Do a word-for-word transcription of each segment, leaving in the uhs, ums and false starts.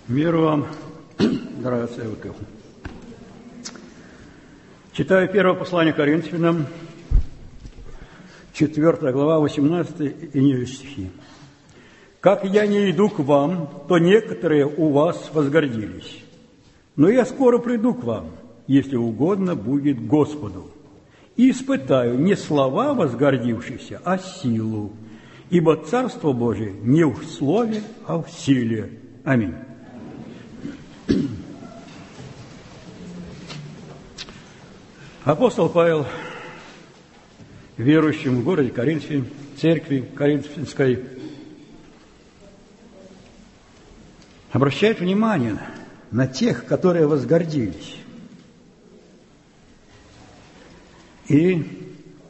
Мир вам, дорогая церковь. Читаю первое послание Коринфянам, четвёртая глава, восемнадцатый и ниже стихи. «Как я не иду к вам, то некоторые у вас возгордились. Но я скоро приду к вам, если угодно будет Господу, и испытаю не слова возгордившихся, а силу, ибо Царство Божие не в слове, а в силе». Аминь. Апостол Павел верующим в городе Коринфе, церкви Коринфянской, обращает внимание на тех, которые возгордились. И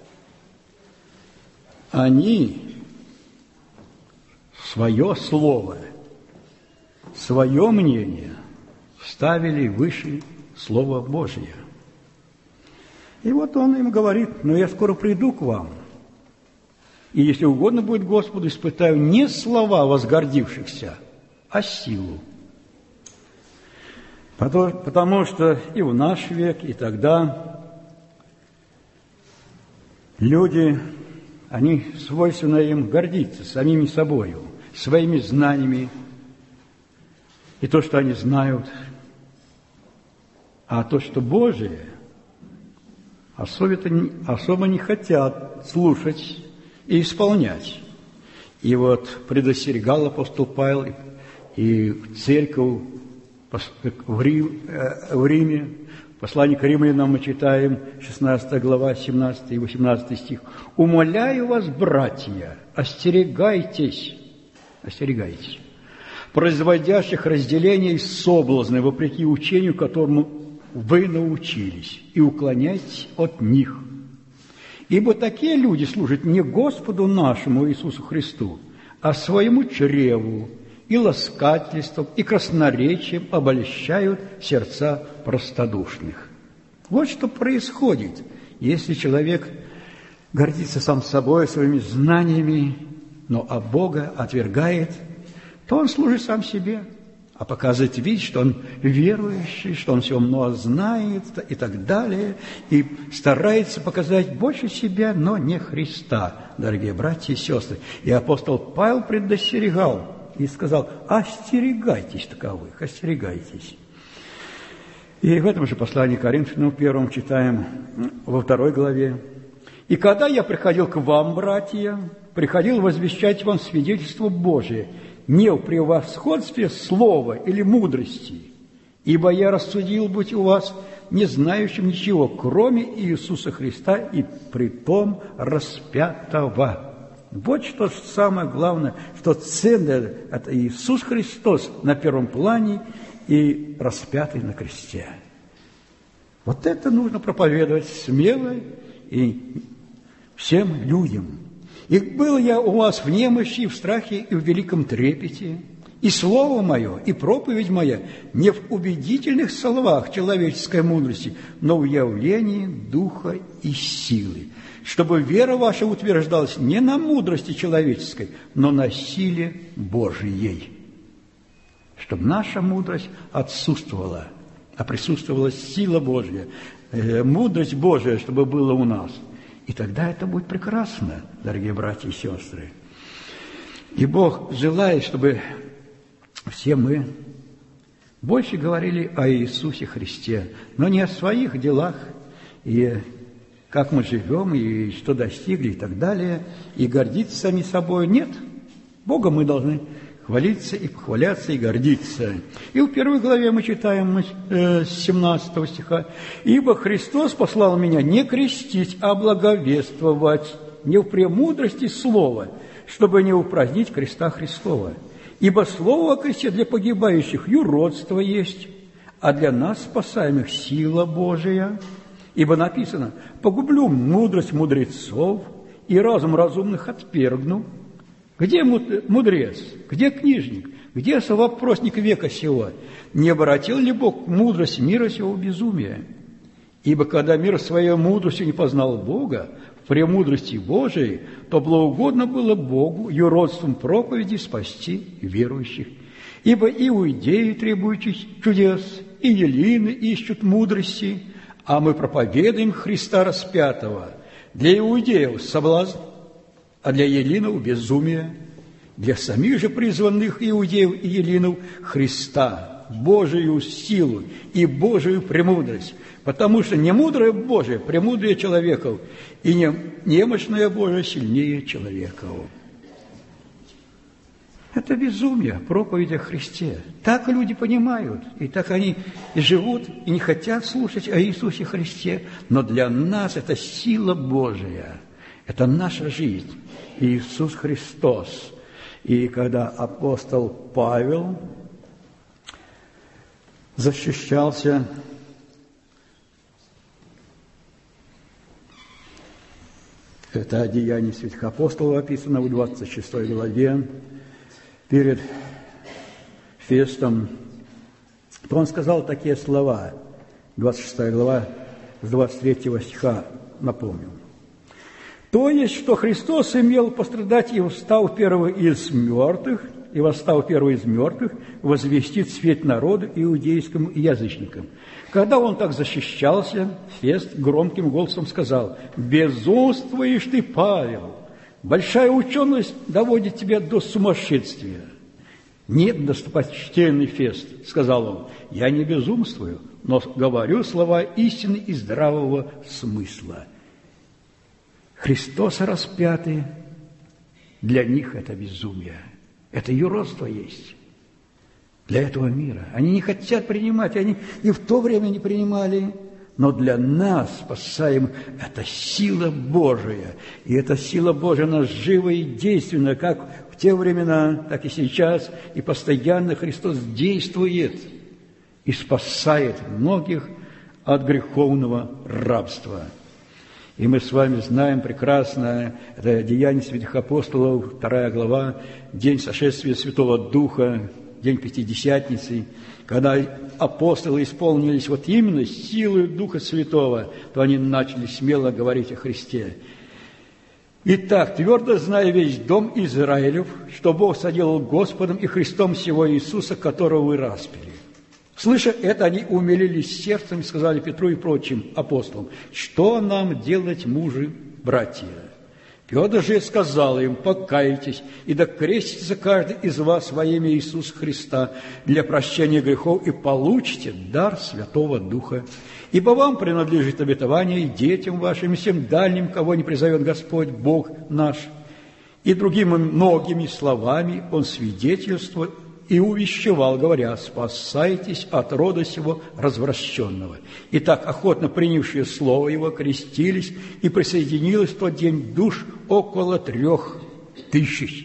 они свое слово, свое мнение ставили выше Слова Божия. И вот он им говорит: «Но я скоро приду к вам, и, если угодно будет Господу, испытаю не слова возгордившихся, а силу». Потому, потому что и в наш век, и тогда люди, они свойственно им гордиться самими собою, своими знаниями, и то, что они знают, а то, что Божие, особо не хотят слушать и исполнять. И вот предостерегал апостол Павел и церковь в Риме, в послании к римлянам мы читаем, шестнадцатая глава, семнадцатый и восемнадцатый стих. «Умоляю вас, братья, остерегайтесь, остерегайтесь, производящих разделения и соблазны, вопреки учению, которому вы научились, и уклоняйтесь от них. Ибо такие люди служат не Господу нашему Иисусу Христу, а своему чреву, и ласкательством, и красноречием обольщают сердца простодушных». Вот что происходит, если человек гордится сам собой, своими знаниями, но а Бога отвергает, то он служит сам себе, а показывает вид, что он верующий, что он всего много знает и так далее, и старается показать больше себя, но не Христа, дорогие братья и сестры. И апостол Павел предостерегал и сказал: остерегайтесь таковых, остерегайтесь. И в этом же послании к Коринфянам первом читаем во второй главе: «И когда я приходил к вам, братья, приходил возвещать вам свидетельство Божие, не в превосходстве слова или мудрости, ибо я рассудил быть у вас не знающим ничего, кроме Иисуса Христа и притом распятого». Вот что самое главное, что ценное – это Иисус Христос на первом плане и распятый на кресте. Вот это нужно проповедовать смело и всем людям. «И был я у вас в немощи, и в страхе, и в великом трепете, и слово мое, и проповедь моя не в убедительных словах человеческой мудрости, но в явлении духа и силы, чтобы вера ваша утверждалась не на мудрости человеческой, но на силе Божией». Чтобы наша мудрость отсутствовала, а присутствовала сила Божья, э, мудрость Божия, чтобы была у нас. И тогда это будет прекрасно, дорогие братья и сестры. И Бог желает, чтобы все мы больше говорили о Иисусе Христе, но не о своих делах, и как мы живем, и что достигли, и так далее, и гордиться сами собой. Нет, Богом мы должны хвалиться и похваляться, и гордиться. И в первой главе мы читаем с семнадцатого стиха: «Ибо Христос послал меня не крестить, а благовествовать, не в премудрости слова, чтобы не упразднить креста Христова. Ибо слово о кресте для погибающих юродство есть, а для нас, спасаемых, сила Божия. Ибо написано: погублю мудрость мудрецов, и разум разумных отвергну». Где мудрец? Где книжник? Где совопросник века сего? Не обратил ли Бог мудрость мира сего в безумие? Ибо когда мир своей мудростью не познал Бога, в премудрости Божией, то благоугодно было Богу юродством проповеди спасти верующих. Ибо иудеи требуют чудес, и еллины ищут мудрости, а мы проповедуем Христа распятого. Для иудеев соблазн, а для еллинов безумие. Для самих же призванных иудеев и еллинов Христа, Божию силу и Божию премудрость. Потому что не мудрое Божие премудрее человеков, и не немощное Божие сильнее человеков. Это безумие, проповедь о Христе. Так люди понимают, и так они и живут, и не хотят слушать о Иисусе Христе. Но для нас это сила Божия, это наша жизнь, Иисус Христос. И когда апостол Павел защищался это Деяния святых апостолов, описано в двадцать шестой главе, перед Фестом, то он сказал такие слова, двадцать шестая глава, с двадцать третьего стиха, напомню. То есть, что Христос имел пострадать и встал первый из мертвых, и восстал первый из мертвых, возвестит свет народу иудейскому и язычникам. Когда он так защищался, Фест громким голосом сказал: «Безумствуешь ты, Павел! Большая ученость доводит тебя до сумасшествия». «Нет, достопочтенный Фест, — сказал он, — я не безумствую, но говорю слова истины и здравого смысла». Христос распятый, для них это безумие, это юродство есть для этого мира. Они не хотят принимать, они и в то время не принимали. Но для нас, спасаем, это сила Божия. И эта сила Божия, она жива и действенна, как в те времена, так и сейчас. И постоянно Христос действует и спасает многих от греховного рабства. И мы с вами знаем прекрасно, это Деяния святых апостолов, вторая глава, день сошествия Святого Духа, день Пятидесятницы, когда апостолы исполнились вот именно силой Духа Святого, то они начали смело говорить о Христе. Итак, твердо зная весь дом Израилев, что Бог соделал Господом и Христом сего Иисуса, которого вы распяли. Слыша это, они умилились сердцем и сказали Петру и прочим апостолам: «Что нам делать, мужи, братья?» Петр же сказал им: «Покайтесь, и да крестится каждый из вас во имя Иисуса Христа для прощения грехов, и получите дар Святого Духа. Ибо вам принадлежит обетование и детям вашим, и всем дальним, кого не призовет Господь Бог наш». И другими многими словами он свидетельствовал и увещевал, говоря: «Спасайтесь от рода сего развращенного». Итак, охотно принявшие слово его крестились, и присоединилось в тот день душ около трех тысяч.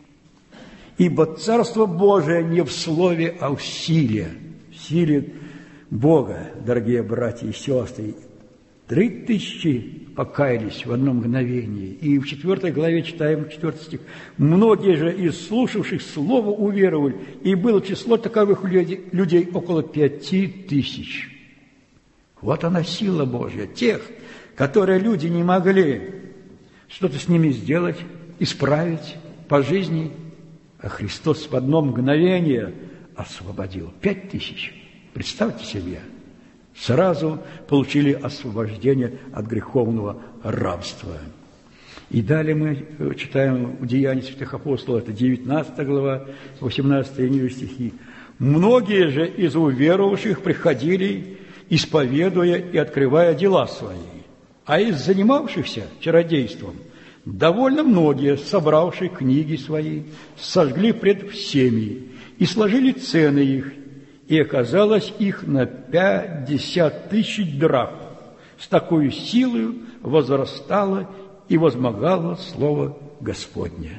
Ибо Царство Божие не в слове, а в силе. В силе Бога, дорогие братья и сестры. Три тысячи покаялись в одно мгновение. И в четвертой главе читаем четвертый стих. «Многие же из слушавших слово уверовали, и было число таковых людей около пяти тысяч». Вот она сила Божья. Тех, которые люди не могли что-то с ними сделать, исправить по жизни, а Христос в одно мгновение освободил. Пять тысяч. Представьте себе. Сразу получили освобождение от греховного рабства. И далее мы читаем в Деянии святых апостолов, это девятнадцатая глава, восемнадцатый и ниже стихи. «Многие же из уверовавших приходили, исповедуя и открывая дела свои, а из занимавшихся чародейством довольно многие, собравшие книги свои, сожгли пред всеми и сложили цены их, и оказалось их на пятьдесят тысяч драхм. С такой силой возрастало и возмогало слово Господне».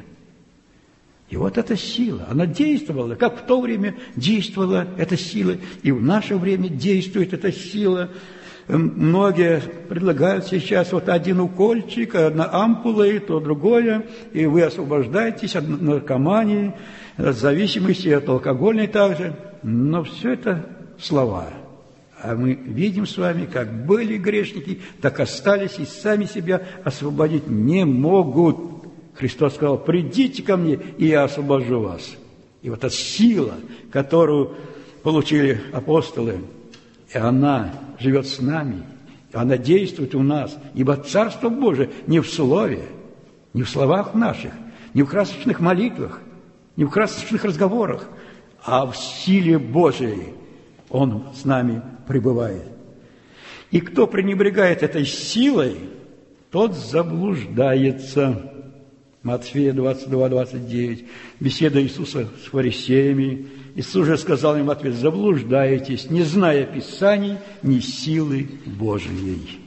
И вот эта сила, она действовала, как в то время действовала эта сила, и в наше время действует эта сила. Многие предлагают сейчас вот один укольчик, одна ампула, и то другое, и вы освобождаетесь от наркомании, от зависимости, от алкогольной также. Но все это слова. А мы видим с вами, как были грешники, так остались и сами себя освободить не могут. Христос сказал: «Придите ко мне, и я освобожу вас». И вот эта сила, которую получили апостолы, и она живет с нами, и она действует у нас. Ибо Царство Божие не в слове, не в словах наших, не в красочных молитвах, не в красочных разговорах, а в силе Божией Он с нами пребывает. И кто пренебрегает этой силой, тот заблуждается. Матфея двадцать два, двадцать девять. Беседа Иисуса с фарисеями. Иисус же сказал им в ответ: заблуждаетесь, не зная Писаний, ни силы Божией.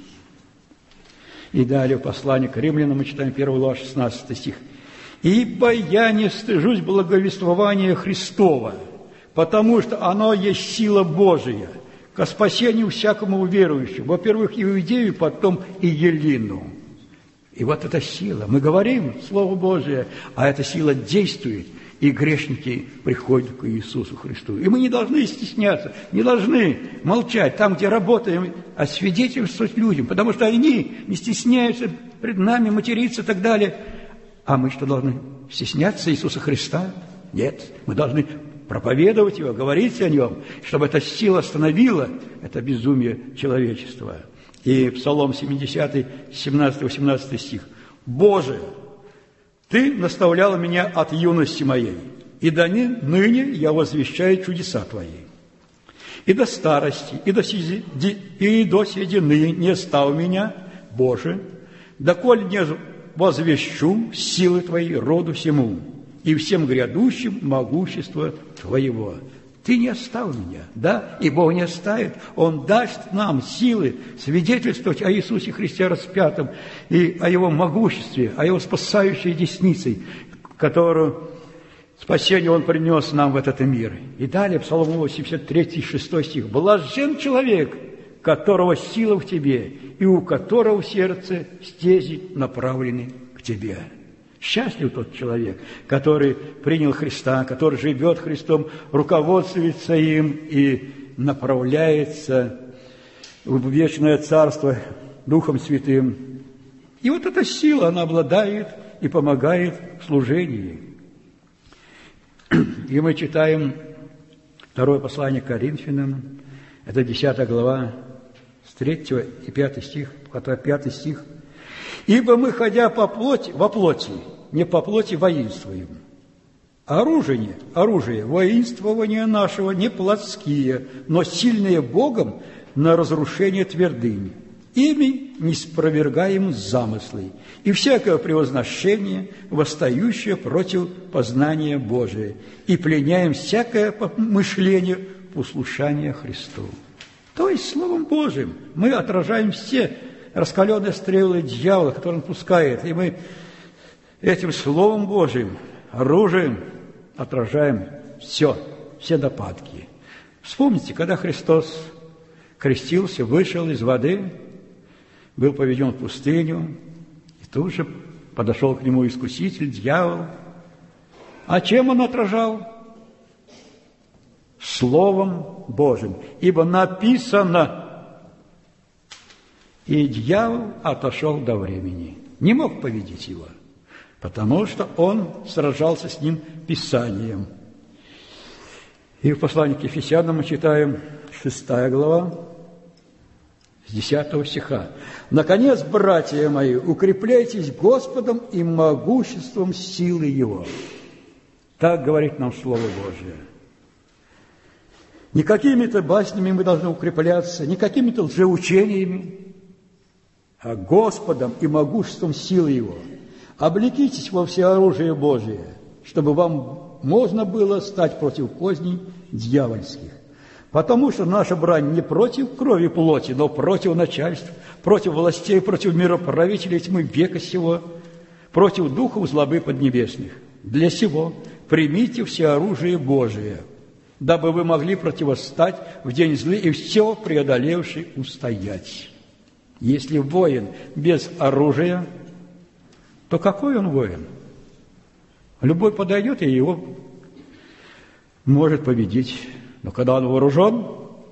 И далее в послании к римлянам мы читаем первая глава, шестнадцатый стих. «Ибо я не стыжусь благовествования Христова, потому что оно есть сила Божия ко спасению всякому верующему, во-первых, иудею, потом и еллину». И вот эта сила, мы говорим Слово Божие, а эта сила действует, и грешники приходят к Иисусу Христу. И мы не должны стесняться, не должны молчать там, где работаем, а свидетельствовать людям, потому что они не стесняются пред нами материться и так далее. А мы что, должны стесняться Иисуса Христа? Нет, мы должны проповедовать Его, говорить о Нем, чтобы эта сила остановила это безумие человечества. И Псалом семидесятый, семнадцатый-восемнадцатый стих. «Боже, Ты наставлял меня от юности моей, и до ныне я возвещаю чудеса Твои. И до старости, и до, сиди, и до седины не стал меня, Боже, доколе не возвещу силы Твои роду всему, и всем грядущим могущество Твоего». Ты не оставил меня, да? И Бог не оставит. Он даст нам силы свидетельствовать о Иисусе Христе распятом и о Его могуществе, о Его спасающей десницей, которую спасение Он принес нам в этот мир. И далее Псалом восемьдесят три, шестой стих. «Блажен человек, которого сила в тебе, и у которого в сердце стези направлены к тебе». Счастлив тот человек, который принял Христа, который живет Христом, руководствуется им и направляется в вечное Царство Духом Святым. И вот эта сила, она обладает и помогает в служении. И мы читаем второе послание к Коринфянам, это десятая глава, с третьего и пятый стих, пятый стих. «Ибо мы, ходя по плоти, во плоти, не по плоти воинствуем. Оружие, оружие воинствования нашего не плотские, но сильные Богом на разрушение твердынь. Ими не спровергаем замыслы, и всякое превозношение, восстающее против познания Божия, и пленяем всякое мышление послушания Христу». То есть, Словом Божиим мы отражаем все раскаленные стрелы дьявола, которые он пускает, и мы этим Словом Божиим, оружием отражаем все, все нападки. Вспомните, когда Христос крестился, вышел из воды, был поведен в пустыню, и тут же подошел к нему искуситель, дьявол. А чем он отражал? Словом Божиим. Ибо написано... И дьявол отошел до времени. Не мог победить его, потому что он сражался с ним Писанием. И в послании к Ефесянам мы читаем шестая глава, с десятого стиха. «Наконец, братья мои, укрепляйтесь Господом и могуществом силы Его». Так говорит нам Слово Божие. Не какими-то баснями мы должны укрепляться, не какими-то лжеучениями, а Господом и могуществом силы Его. Облекитесь во всеоружие Божие, чтобы вам можно было стать против козней дьявольских. Потому что наша брань не против крови плоти, но против начальств, против властей, против мироправителей тьмы века сего, против духов злобы поднебесных. Для сего примите всеоружие Божие, дабы вы могли противостать в день злы и все преодолевший устоять. Если воин без оружия, то какой он воин? Любой подойдет, и его может победить. Но когда он вооружен,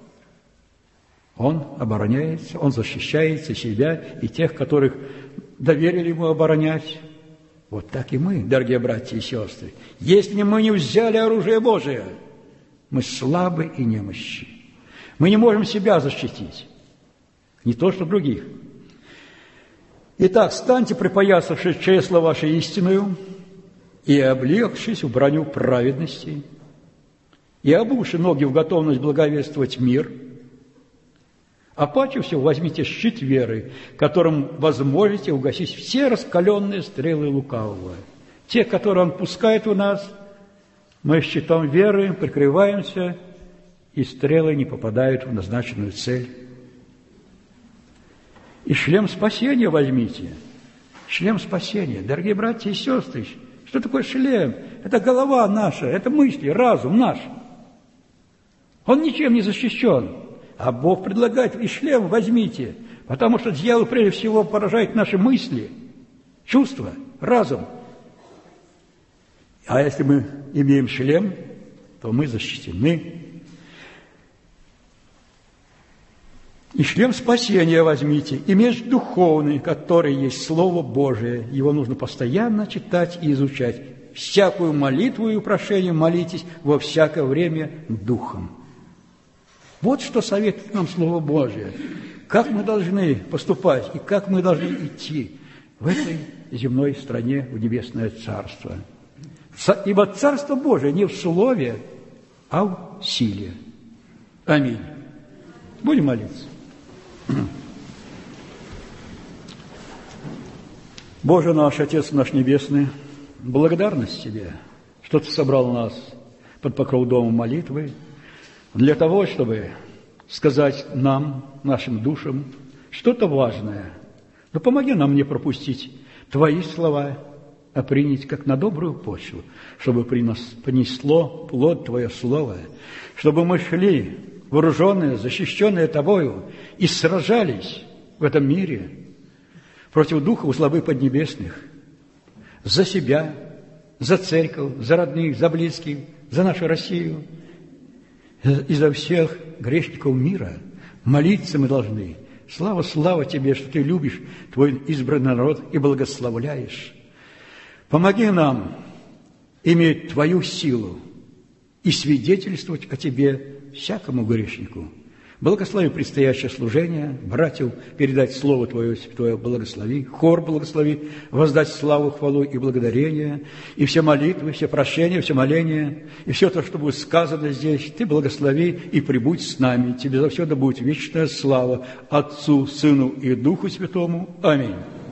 он обороняется, он защищает себя и тех, которых доверили ему оборонять. Вот так и мы, дорогие братья и сестры. Если мы не взяли оружие Божие, мы слабы и немощи. Мы не можем себя защитить, не то что других. Итак, станьте, припоясавшись чресло ваше истинную, и облегшись в броню праведности, и обувши ноги в готовность благовествовать мир, а паче всего возьмите щит веры, которым возможете угасить все раскаленные стрелы лукавого. Те, которые он пускает в нас, мы щитом веры прикрываемся, и стрелы не попадают в назначенную цель. И шлем спасения возьмите. Шлем спасения. Дорогие братья и сестры, что такое шлем? Это голова наша, это мысли, разум наш. Он ничем не защищен. А Бог предлагает, и шлем возьмите, потому что дьявол прежде всего поражает наши мысли, чувства, разум. А если мы имеем шлем, то мы защищены. И шлем спасения возьмите, и меч духовный, который есть Слово Божие. Его нужно постоянно читать и изучать. Всякую молитву и прошение молитесь во всякое время духом. Вот что советует нам Слово Божие. Как мы должны поступать и как мы должны идти в этой земной стране, в небесное царство. Ибо Царство Божие не в слове, а в силе. Аминь. Будем молиться. Боже наш, Отец наш Небесный, благодарность Тебе, что Ты собрал нас под покров дома молитвы, для того, чтобы сказать нам, нашим душам, что-то важное. Но помоги нам не пропустить Твои слова, а принять как на добрую почву, чтобы принесло плод Твое Слово, чтобы мы шли вооруженные, защищенные Тобою, и сражались в этом мире против духов злобы поднебесных, за себя, за церковь, за родных, за близких, за нашу Россию и за всех грешников мира. Молиться мы должны. Слава, слава Тебе, что Ты любишь Твой избранный народ и благословляешь. Помоги нам иметь Твою силу и свидетельствовать о Тебе всякому грешнику. Благослови предстоящее служение, братьев передать Слово Твое, Святое благослови, хор благослови, воздать славу, хвалу и благодарение, и все молитвы, все прощения, все моления, и все то, что будет сказано здесь, Ты благослови и прибудь с нами. Тебе за все да будет вечная слава Отцу, Сыну и Духу Святому. Аминь.